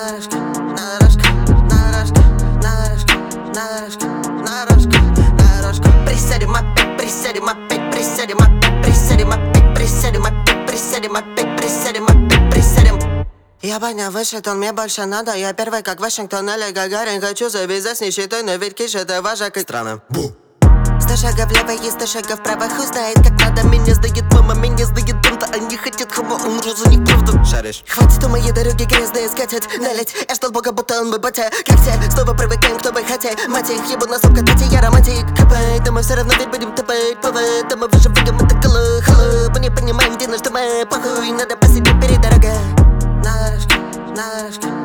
дорожке, на дорожке, на дорожке, на дорожке, на дорожке, на дорожке, на дорожке. Присядем опять, присядем опять, присядем опять, присядем опять, присядем опять, присядем опять, присядем опять, присядем. Я понял, выше тон, мне больше надо. Я первый, как Вашингтон или Гагарин. Хочу завязать с нищетой, но ведь киш это важно, как странно. 100 шагов влево и 100 шагов вправо. Хуй знает, как надо. Меня сдает мама, меня сдает бунта. Они хотят, хама, умру за них, правда. Шаришь. Хватит у моей дороги грязные скатерть налить. Я ждал Бога, будто он бы батя. Как все, снова привыкаем, кто бы хотел. Мать их, ебу на сумка, тати, я романтик. Копай, да мы все равно ведь будем топать. Плавай, да мы выживаем, это коло. Мы не понимаем, где наш дома. Похуй, надо посидеть перед дорогой. На дорожке, на дорожке.